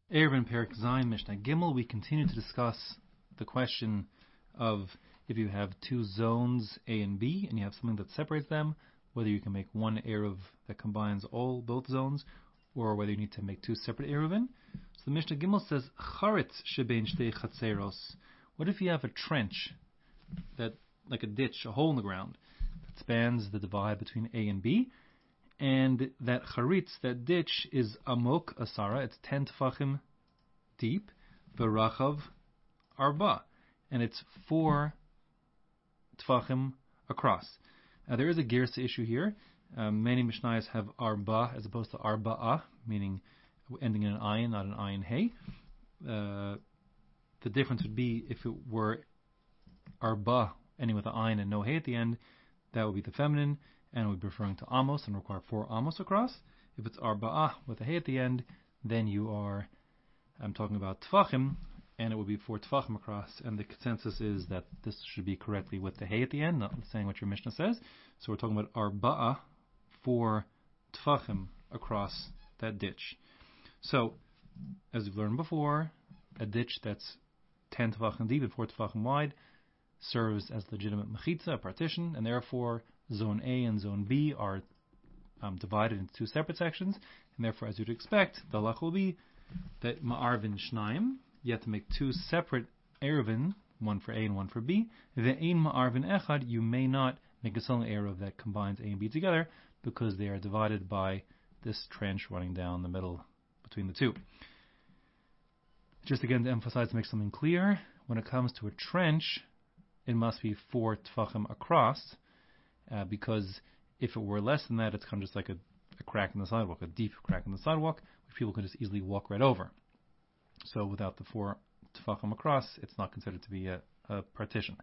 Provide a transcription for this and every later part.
Erevin Perik Zayin Mishnah Gimel, we continue to discuss the question of if you have two zones A and B and you have something that separates them, whether you can make one Erev that combines both zones, or whether you need to make two separate Erevin. So the Mishnah Gimel says, Charetz shebein shtei chatzeros. What if you have a trench, that like a ditch, a hole in the ground, that spans the divide between A and B, and that charitz, that ditch, is amok asara, it's 10 tefachim deep, v'rachav arba, and it's 4 tefachim across. Now there is a girsa issue here. Many Mishnayos have arba as opposed to arba'ah, meaning ending in an ayin, not an ayin hey. The difference would be if it were arba, ending with an ayin and no hey at the end, that would be the feminine, and it would be referring to amos and require 4 amos across. If it's arba'ah with a hey at the end, then I'm talking about tefachim, and it would be 4 tefachim across. And the consensus is that this should be correctly with the hey at the end, not saying what your Mishnah says. So we're talking about arba'ah, 4 tefachim across that ditch. So, as we've learned before, a ditch that's 10 tefachim deep and 4 tefachim wide serves as legitimate mechitza, a partition, and therefore Zone A and Zone B are divided into two separate sections, and therefore, as you'd expect, the halach will be that ma'arvin shnaim, you have to make two separate erevin, one for A and one for B. Ve'ein ma'arvin echad, you may not make a single erev that combines A and B together, because they are divided by this trench running down the middle between the two. Just again to emphasize, to make something clear, when it comes to a trench, it must be 4 tefachim across, because if it were less than that, it's kind of just like a crack in the sidewalk, a deep crack in the sidewalk, which people can just easily walk right over. So without the 4 tefachim across, it's not considered to be a partition.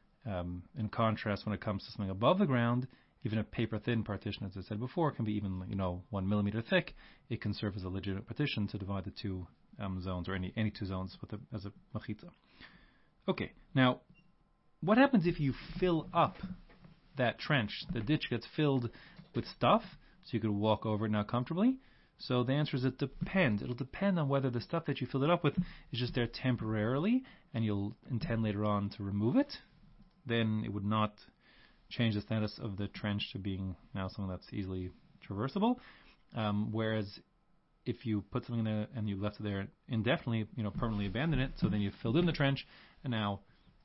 In contrast, when it comes to something above the ground, even a paper-thin partition, as I said before, can be even 1 millimeter thick. It can serve as a legitimate partition to divide the two zones, or any two zones as a machitza. Okay, now, what happens if you fill up that trench? The ditch gets filled with stuff, so you could walk over it now comfortably. So the answer is it depends. It'll depend on whether the stuff that you filled it up with is just there temporarily, and you'll intend later on to remove it. Then it would not change the status of the trench to being now something that's easily traversable. Whereas if you put something in there and you left it there indefinitely, permanently abandon it, so then you've filled in the trench, and now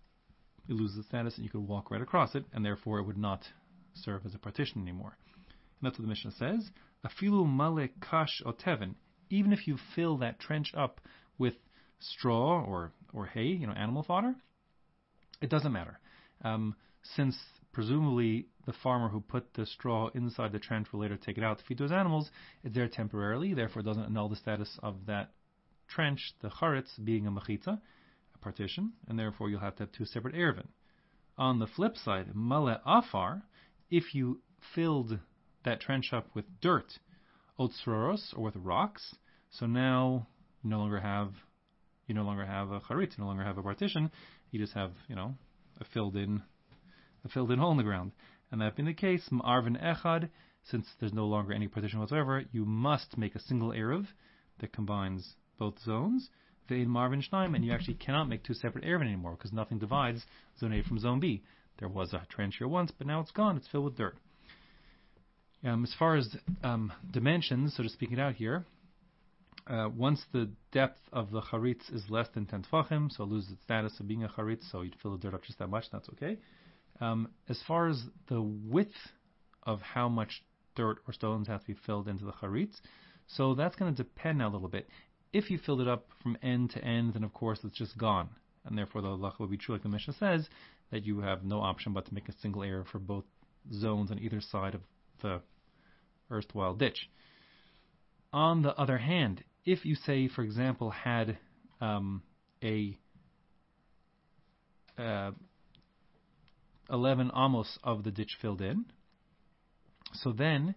it loses its status, and you could walk right across it, and therefore it would not serve as a partition anymore. And that's what the Mishnah says. Afilu male kash oteven. Even if you fill that trench up with straw or hay, animal fodder, it doesn't matter. Since presumably the farmer who put the straw inside the trench will later take it out to feed those animals, it's there temporarily, therefore it doesn't annul the status of that trench, the charetz, being a mechitza, partition, and therefore you'll have to have two separate erevin. On the flip side, male afar, if you filled that trench up with dirt, otzroros, or with rocks, so now you no longer have a charitz, you no longer have a partition, you just have a filled in hole in the ground. And that being the case, ma'arvin echad, since there's no longer any partition whatsoever, you must make a single erev that combines both zones. Ve'in marvin shnaim, and you actually cannot make two separate erevin anymore, because nothing divides zone A from zone B. There was a trench here once, but now it's gone. It's filled with dirt. As far as dimensions, so to speak it out here, once the depth of the charitz is less than 10 tefachim, so it loses its status of being a charitz, so you'd fill the dirt up just that much, that's okay. As far as the width of how much dirt or stones have to be filled into the charitz, so that's going to depend now a little bit. If you filled it up from end to end, then of course it's just gone. And therefore the halacha will be true, like the Mishnah says, that you have no option but to make a single error for both zones on either side of the erstwhile ditch. On the other hand, if you say, for example, had a 11 amos of the ditch filled in, so then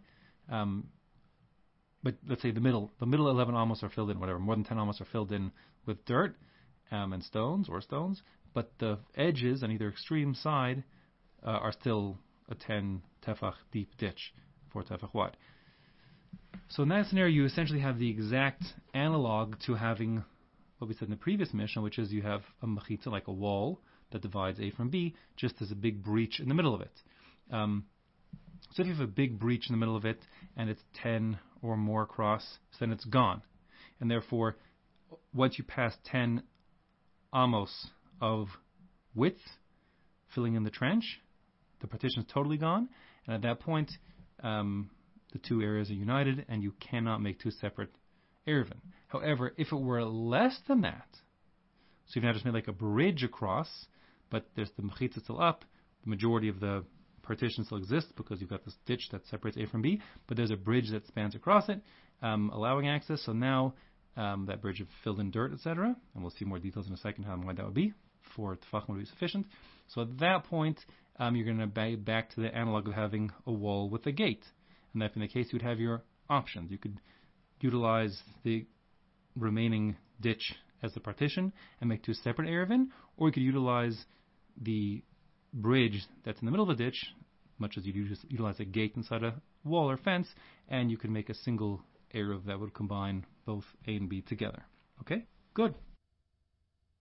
but let's say the middle 11 amos are filled in, whatever, more than 10 amos are filled in with dirt and stones, but the edges on either extreme side are still a 10 tefach deep ditch, 4 tefach wide. So in that scenario, you essentially have the exact analog to having what we said in the previous Mishnah, which is you have a mechitza, like a wall that divides A from B, just as a big breach in the middle of it. So if you have a big breach in the middle of it and it's 10 or more across, so then it's gone. And therefore, once you pass 10 amos of width, filling in the trench, the partition is totally gone. And at that point, the two areas are united and you cannot make two separate eruvin. However, if it were less than that, so you've now just made like a bridge across, but there's the mechitza still up, the majority of the partition still exists because you've got this ditch that separates A from B, but there's a bridge that spans across it, allowing access. So now that bridge is filled in dirt, etc., and we'll see more details in a second how and why that would be, for tefachim would be sufficient. So at that point, you're going to be back to the analog of having a wall with a gate. And that being the case, you would have your options. You could utilize the remaining ditch as the partition and make two separate eruvin, or you could utilize the bridge that's in the middle of the ditch, much as you utilize a gate inside a wall or fence, and you can make a single eruv that would combine both A and B together. Okay? Good.